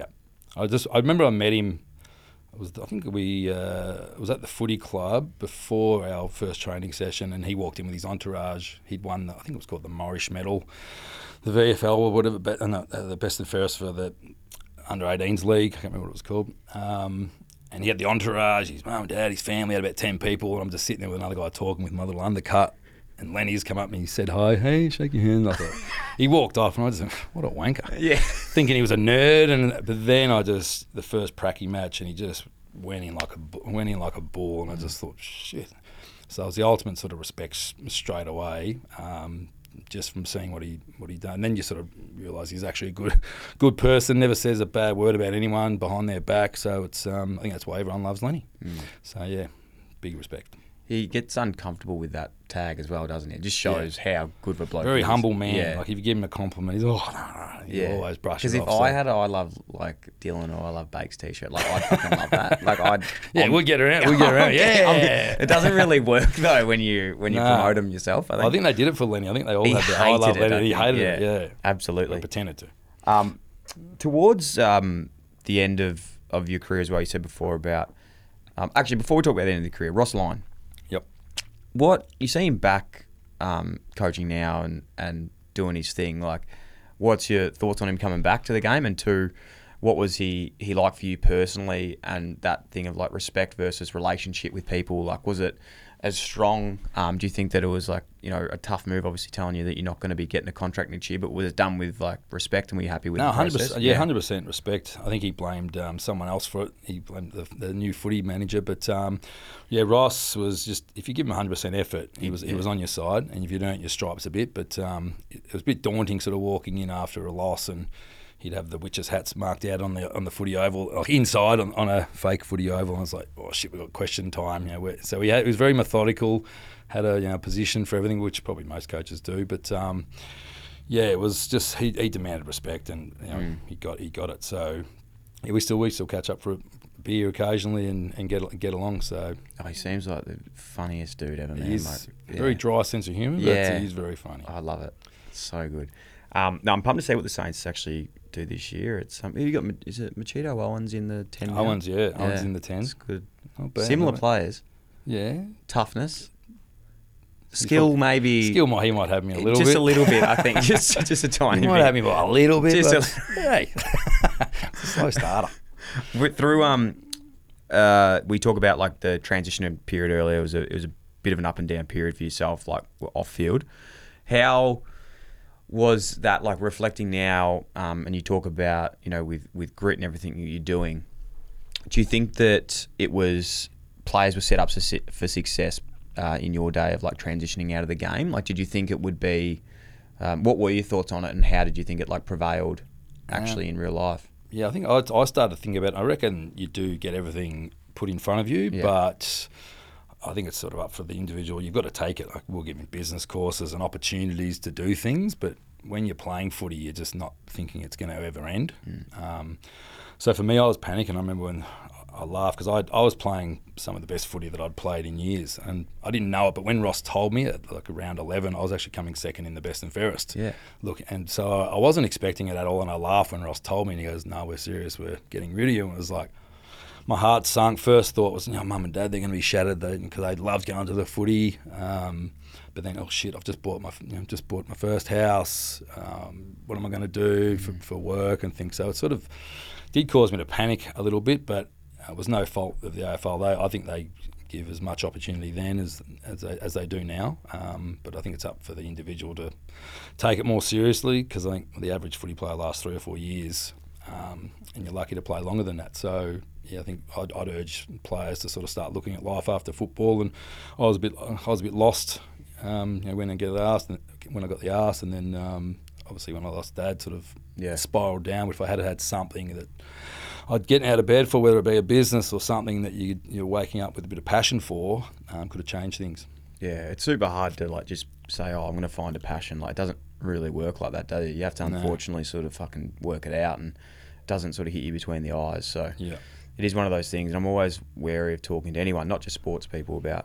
I remember I met him. I think we was at the footy club before our first training session, and he walked in with his entourage. He'd won, I think it was called the Morrish Medal, the VFL or whatever, the best and fairest for the under-18s league. I can't remember what it was called. And he had the entourage, his mum and dad, his family, had about 10 people, and I'm just sitting there with another guy talking with my little undercut. And Lenny's come up and he said hi, hey, shake your hand. I thought, he walked off, and I just went, what a wanker. Yeah. Thinking he was a nerd, but then the first pracky match, and he just went in like a bull, and I just thought, shit. So it was the ultimate sort of respect straight away, just from seeing what he done. And then you sort of realise he's actually a good person, never says a bad word about anyone behind their back. So it's I think that's why everyone loves Lenny. So yeah, big respect. He gets uncomfortable with that tag as well, doesn't he? It just shows how good of a bloke he is. Very humble man. Yeah. Like if you give him a compliment, he's He'll always brush it off. Because if I had I love like Dylan or I love Bakes t-shirt, like I'd fucking love that. Like we'll get around. Yeah. It doesn't really work though when you promote him yourself. I think they did it for Lenny. I think they all had the I love Lenny. He hated it. Yeah, absolutely. They pretended to. Towards the end of your career as well, you said before about actually before we talk about the end of the career, Ross Lyon. Yep. What you see him back coaching now and doing his thing, like what's your thoughts on him coming back to the game? And two, what was he like for you personally, and that thing of like respect versus relationship with people? Like, was it as strong? Do you think that it was like, you know, a tough move, obviously telling you that you're not going to be getting a contract next year, but was it done with like respect, and were you happy with the process? 100%, 100% respect. I think he blamed someone else for it. He blamed the new footy manager, but Ross was just, if you give him 100% effort, he was on your side, and if you don't, your stripes a bit. But it was a bit daunting, sort of walking in after a loss, and he'd have the witches' hats marked out on the footy oval, like inside on a fake footy oval. And I was like, oh shit, we've got question time. You know, so he was very methodical, had a position for everything, which probably most coaches do. But it was just he demanded respect, and he got it. So we still catch up for a beer occasionally and get along. So he seems like the funniest dude ever, man. He's very dry sense of humour, but he's very funny. I love it. It's so good. I'm pumped to see what the Saints actually do this year. It's you got, is it Machito Owens in the 10? Owens in the 10. It's good. Not bad, similar players. Yeah. Toughness. Skill maybe. Skill he might have me a little bit. Just a little bit, I think. just a tiny bit. He might have me by a little bit. Just hey, it's a slow starter. Through we talk about like the transition period earlier. It was a bit of an up and down period for yourself, like off field. How was that like reflecting now, and you talk about, you know, with grit and everything you're doing, do you think that it was players were set up for success in your day of like transitioning out of the game? Like, did you think it would be, what were your thoughts on it, and how did you think it like prevailed actually in real life? Yeah, I think I started to think about it. I reckon you do get everything put in front of you, but I think it's sort of up for the individual. You've got to take it. Like, we'll give you business courses and opportunities to do things, but when you're playing footy, you're just not thinking it's going to ever end. So for me, I was panicking. I remember when I laughed because I was playing some of the best footy that I'd played in years, and I didn't know it. But when Ross told me at like around 11, I was actually coming second in the best and fairest. Yeah. Look, and so I wasn't expecting it at all, and I laughed when Ross told me, and he goes, "No, we're serious. We're getting rid of you." And it was like, my heart sunk. First thought was, Mum and Dad, they're going to be shattered because they loved going to the footy. But then, oh shit, I've just bought my first house. What am I going to do for work and things? So it sort of did cause me to panic a little bit, but it was no fault of the AFL. I think they give as much opportunity then as they do now. But I think it's up for the individual to take it more seriously, because I think the average footy player lasts 3 or 4 years, and you're lucky to play longer than that. So yeah, I think I'd urge players to sort of start looking at life after football. And I was a bit lost. When I got the arse, and then obviously when I lost Dad, sort of spiraled down. But if I had something that I'd get out of bed for, whether it be a business or something that you're waking up with a bit of passion for, could have changed things. Yeah, it's super hard to like just say, I'm going to find a passion. Like, it doesn't really work like that, does it? You have to unfortunately sort of fucking work it out, and it doesn't sort of hit you between the eyes. So it is one of those things, and I'm always wary of talking to anyone, not just sports people, about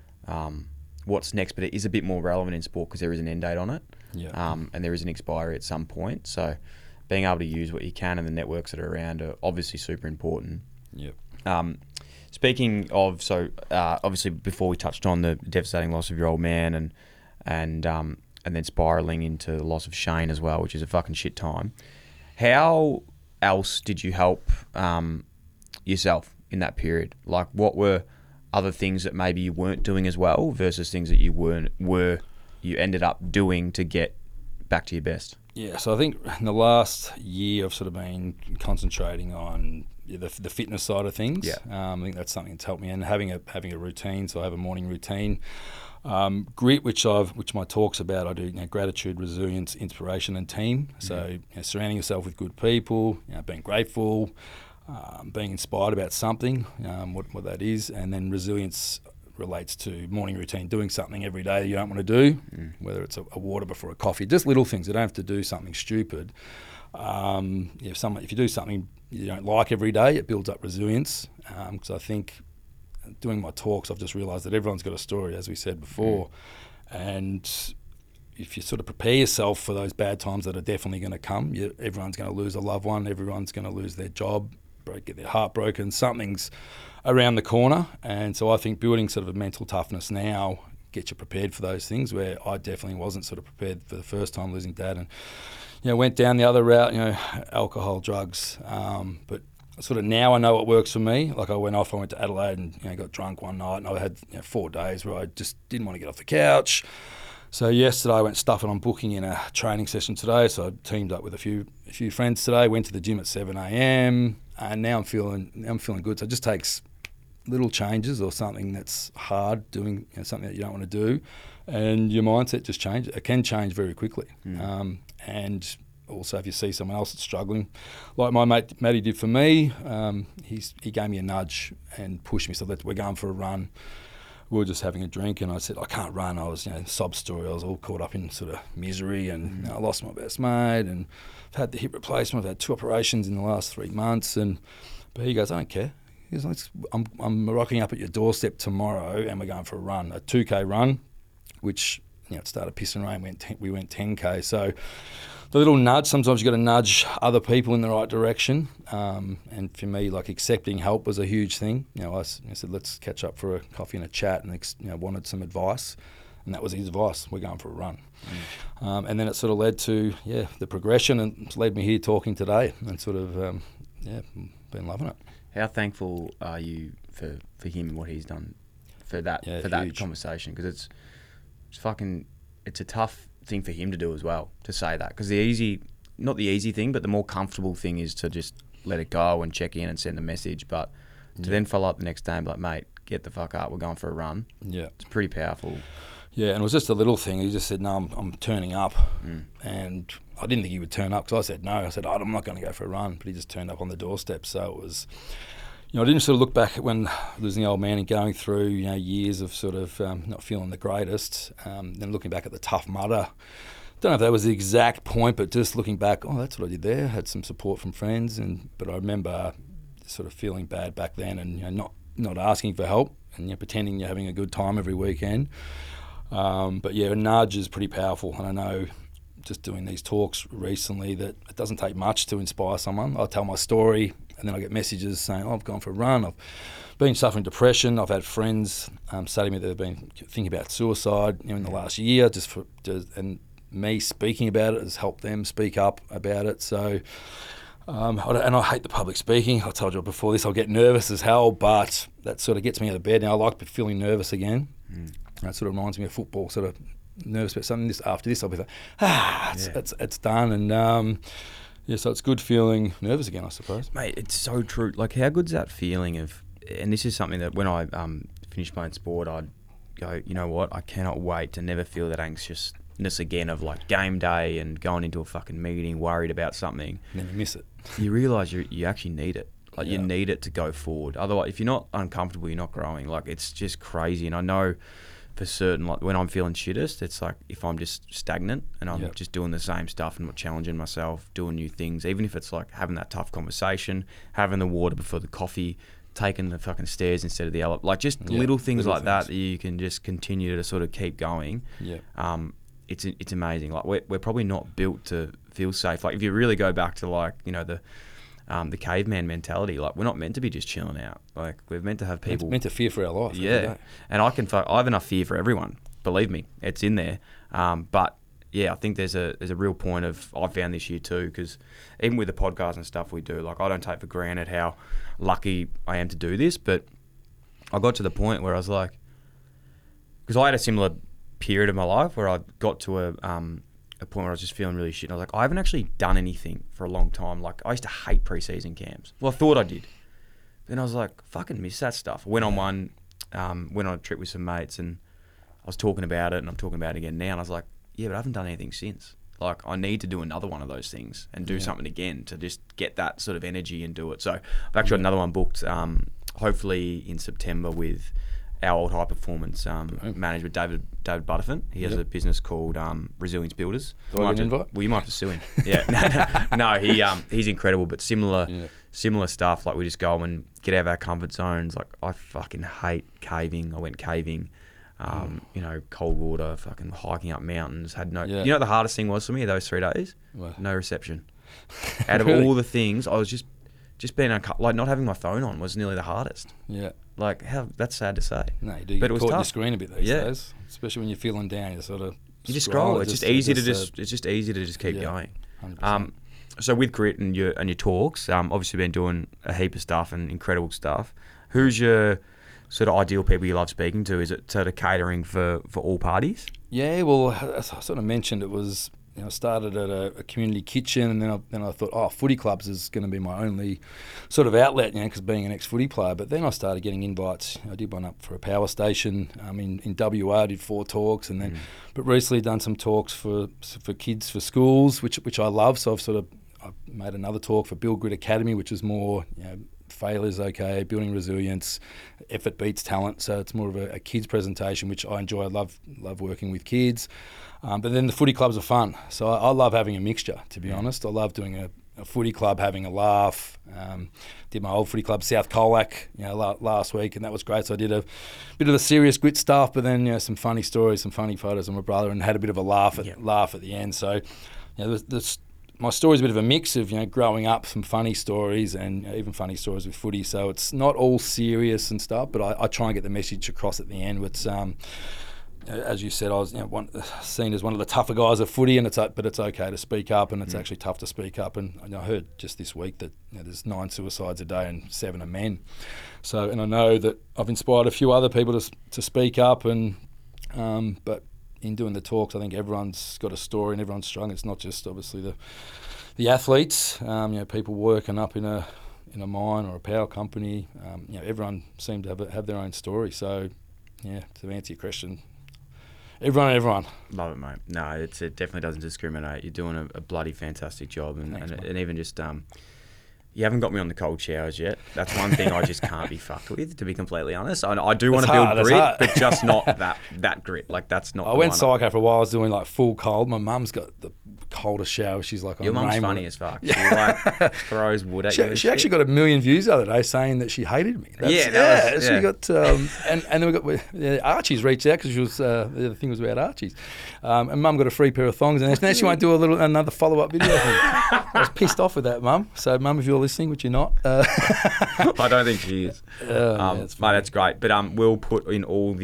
what's next, but it is a bit more relevant in sport because there is an end date on it, and there is an expiry at some point. So being able to use what you can and the networks that are around are obviously super important. Yep. Speaking of, obviously before we touched on the devastating loss of your old man and then spiraling into the loss of Shane as well, which is a fucking shit time. How else did you help yourself in that period? Like, what were other things that maybe you weren't doing as well versus things that you ended up doing to get back to your best? Yeah, so I think in the last year I've sort of been concentrating on the fitness side of things. Yeah. I think that's something that's helped me, and having a routine. So I have a morning routine. Grit, which my talk's about. I do gratitude, resilience, inspiration, and team. So surrounding yourself with good people, being grateful, being inspired about something, what that is, and then resilience relates to morning routine, doing something every day you don't want to do, whether it's a water before a coffee, just little things. You don't have to do something stupid. If you do something you don't like every day, it builds up resilience. Because I think doing my talks, I've just realised that everyone's got a story, as we said before, and if you sort of prepare yourself for those bad times that are definitely going to come, everyone's going to lose a loved one, everyone's going to lose their job, get their heart broken, something's around the corner. And so I think building sort of a mental toughness now gets you prepared for those things, where I definitely wasn't sort of prepared for the first time losing Dad, and went down the other route, alcohol, drugs, but sort of now I know what works for me. Like I went to Adelaide and got drunk one night, and I had 4 days where I just didn't want to get off the couch. So yesterday I went stuffing on booking in a training session today. So I teamed up with a few friends today. Went to the gym at 7 a.m. and now I'm feeling good. So it just takes little changes or something that's hard doing, something that you don't want to do, and your mindset just changes. It can change very quickly. And also, if you see someone else that's struggling, like my mate Matty did for me, he gave me a nudge and pushed me. So we're going for a run. We were just having a drink, and I said, I can't run. I was, sob story. I was all caught up in sort of misery, and I lost my best mate, and I've had the hip replacement. I've had 2 operations in the last 3 months, but he goes, I don't care. He's like, I'm rocking up at your doorstep tomorrow, and we're going for a run, a 2K run, which it started pissing rain. We went 10K. So the little nudge, sometimes you got to nudge other people in the right direction. And for me, like accepting help was a huge thing. I said, let's catch up for a coffee and a chat, and wanted some advice. And that was his advice. We're going for a run. And then it sort of led to, the progression, and it's led me here talking today, and sort of, been loving it. How thankful are you for him and what he's done for that conversation? Because it's a tough thing for him to do as well, to say that, because not the easy thing, but the more comfortable thing is to just let it go and check in and send a message, but to then follow up the next day and be like, mate, get the fuck up, we're going for a run. It's pretty powerful. And it was just a little thing. He just said, no, I'm turning up. And I didn't think he would turn up, because I said no. I said, I'm not going to go for a run. But he just turned up on the doorstep. So it was, I didn't sort of look back at when losing the old man and going through, years of sort of not feeling the greatest. Then looking back at the Tough Mudder. Don't know if that was the exact point, but just looking back, that's what I did there. Had some support from friends, but I remember sort of feeling bad back then, and not asking for help, and pretending you're having a good time every weekend. But a nudge is pretty powerful, and I know just doing these talks recently that it doesn't take much to inspire someone. I tell my story, and then I get messages saying, I've gone for a run, I've been suffering depression, I've had friends say to me that they've been thinking about suicide in the last year, and me speaking about it has helped them speak up about it. So, and I hate the public speaking. I told you before this, I'll get nervous as hell, but that sort of gets me out of bed. Now I like feeling nervous again. That sort of reminds me of football, sort of nervous about something. After this, I'll be like, it's done. And so it's good feeling nervous again, I suppose. Mate, it's so true. Like, how good's that feeling of, and this is something that when I finish playing sport, I'd go, you know what, I cannot wait to never feel that anxiousness again of like game day and going into a fucking meeting worried about something. And then you miss it. You realise you actually need it. Like, you need it to go forward. Otherwise, if you're not uncomfortable, you're not growing. Like, it's just crazy. And I know for certain, like when I'm feeling shittest, it's like if I'm just stagnant and I'm just doing the same stuff and not challenging myself, doing new things, even if it's like having that tough conversation, having the water before the coffee, taking the fucking stairs instead of the elevator, like just little things like that you can just continue to sort of keep going. It's amazing. Like we're probably not built feel safe. Like if you really go back to like, you know, the caveman mentality, like we're not meant to be just chilling out. Like we're meant to have people meant to fear for our life. Yeah, and I have enough fear for everyone. Believe me, it's in there. But yeah, I think there's a real point I've found this year too, because even with the podcast and stuff we do, like I don't take for granted how lucky I am to do this, but I got to the point where I was like, because I had a similar period of my life where I got to a point where I was just feeling really shit. And I was like, I haven't actually done anything for a long time. Like I used to hate pre-season camps. Well, I thought I did. Then I was like, fucking miss that stuff. I went on one, went on a trip with some mates, and I was talking about it, and I'm talking about it again now. And I was like, yeah, but I haven't done anything since. Like I need to do another one of those things and do something again to just get that sort of energy and do it. So I've actually got another one booked, hopefully in September with our old high performance manager, David Butterfin. He has a business called Resilience Builders. Do I get an invite? Well, you might have to sue him. Yeah, no, he's incredible, but similar stuff. Like we just go and get out of our comfort zones. Like I fucking hate caving. I went caving. You know, cold water, fucking hiking up mountains. You know what the hardest thing was for me those 3 days? What? No reception. Out of Really? all the things, I was just being like not having my phone on was nearly the hardest. Yeah. Like that's sad to say. No, you do But get it was caught in your tough. screen a bit these days, especially when you're feeling down. You sort of You just scroll. It's just easy to just keep yeah, going. 100%. So with Grit and your talks, obviously been doing a heap of stuff and incredible stuff. Who's your sort of ideal people you love speaking to? Is it sort of catering for all parties? Yeah, well, as I sort of mentioned, it was, you know, I started at a community kitchen, and then I thought, footy clubs is going to be my only sort of outlet, you know, because being an ex-footy player. But then I started getting invites. I did one up for a power station in WA. I did 4 talks, and then, but recently done some talks for kids for schools, which I love. So I've made another talk for Build Grit Academy, which is more, you know, failure's okay, building resilience, effort beats talent. So it's more of a kids presentation, which I enjoy. I love working with kids. But then the footy clubs are fun. So I love having a mixture, to be honest. I love doing a footy club, having a laugh. Did my old footy club, South Colac, you know, last week, and that was great. So I did a bit of the serious grit stuff, but then, you know, some funny stories, some funny photos of my brother, and had a bit of a laugh at the end. So, you know, my story's a bit of a mix of, you know, growing up, some funny stories, and, you know, even funny stories with footy. So it's not all serious and stuff, but I try and get the message across at the end. It's as you said, I was, you know, seen as one of the tougher guys of footy, but it's okay to speak up, and it's actually tough to speak up. And I heard just this week that, you know, there's 9 suicides a day and 7 are men. So, and I know that I've inspired a few other people to speak up, and but in doing the talks, I think everyone's got a story and everyone's strong. It's not just obviously the athletes, you know, people working up in a mine or a power company. You know, everyone seemed to have their own story. So, yeah, to answer your question, everyone. Love it, mate. No, it definitely doesn't discriminate. You're doing a bloody fantastic job, and even just you haven't got me on the cold showers yet. That's one thing I just can't be fucked with, to be completely honest. I do want to build grit, but just not that grit. Like that's not. I went psycho for a while. I was doing like full cold. My mum's got the coldest shower. She's like, your mum's funny as fuck. She like throws wood at you. She actually got 1 million views the other day saying that she hated me. She got and then we got Archie's reached out because she was the thing was about Archie's, and Mum got a free pair of thongs, and now she won't do another follow up video. I was pissed off with that, Mum. So Mum, if you're listening, which you're not, I don't think she is. Mate, that's great. But we'll put in all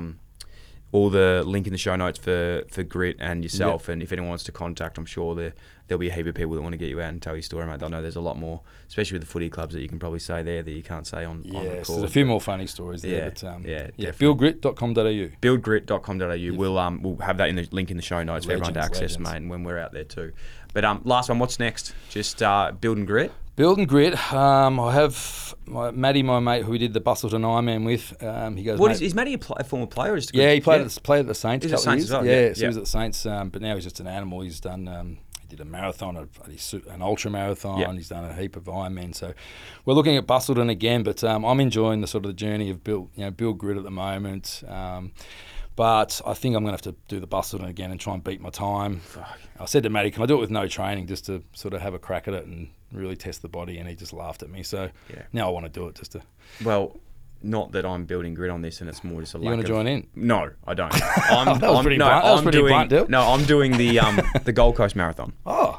the link in the show notes for Grit and yourself, and if anyone wants to contact, I'm sure there'll be a heap of people that want to get you out and tell your story, mate. I know there's a lot more, especially with the footy clubs, that you can probably say there that you can't say on record. There's a few more funny stories there. BuildGrit.com.au. BuildGrit.com.au. We'll have that in the link in the show notes for everyone to access, mate, and when we're out there too. But last one, what's next? Just Building Grit? Building Grit. I have Matty, my mate, who we did the Bustleton Ironman with. He goes, is Matty a former player? Or just he played at the Saints. He's at Saints as well. So he was at the Saints, but now he's just an animal. He's done. He did a marathon, an ultra marathon. Yep. He's done a heap of Ironman. So we're looking at Bustleton again, but I'm enjoying the sort of the journey of Build Grit at the moment. But I think I'm going to have to do the Bustleton again and try and beat my time. Fuck. I said to Matty, can I do it with no training, just to sort of have a crack at it and really test the body? And he just laughed at me. So now I want to do it just to... Well, not that I'm building grit on this, and it's more just a lack of... You want to join in? No, I don't. That was pretty blunt, Dill. No, I'm doing the Gold Coast Marathon. Oh,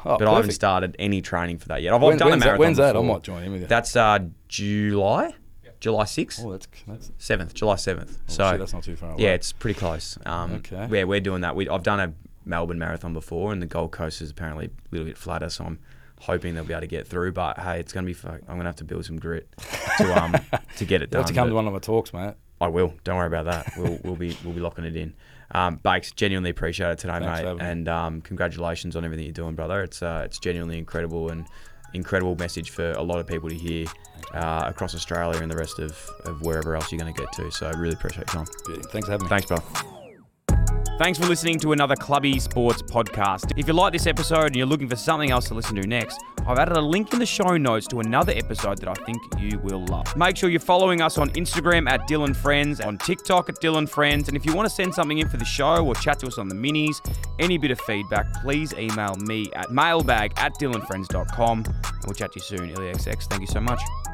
Oh, but I haven't perfect. started any training for that yet. I've done a When's marathon when's that? I before. might join in with you. That's July 6th. Oh, that's 7th, July 7th. oh, So shit, that's not too far away. yeah, it's pretty close. Okay. Yeah, we're doing that. I've done a Melbourne marathon before, and the Gold Coast is apparently a little bit flatter, so I'm hoping they'll be able to get through. But hey, it's gonna be. I'm gonna have to build some grit to get it You done. have to come but to one of my talks, mate. I will. Don't worry about that. We'll be locking it in. Bakes, genuinely appreciate it today, Thanks for mate, having me. and congratulations on everything you're doing, brother. It's genuinely incredible and incredible message for a lot of people to hear across Australia and the rest of wherever else you're going to get to. So I really appreciate your time. Yeah, thanks for having me. Thanks, brother. Thanks for listening to another Clubby Sports podcast. If you like this episode and you're looking for something else to listen to next, I've added a link in the show notes to another episode that I think you will love. Make sure you're following us on Instagram at Dylan Friends, on TikTok at Dylan Friends, and if you want to send something in for the show or chat to us on the minis, any bit of feedback, please email me at mailbag@dylanfriends.com, and we'll chat to you soon. IllyXX, thank you so much.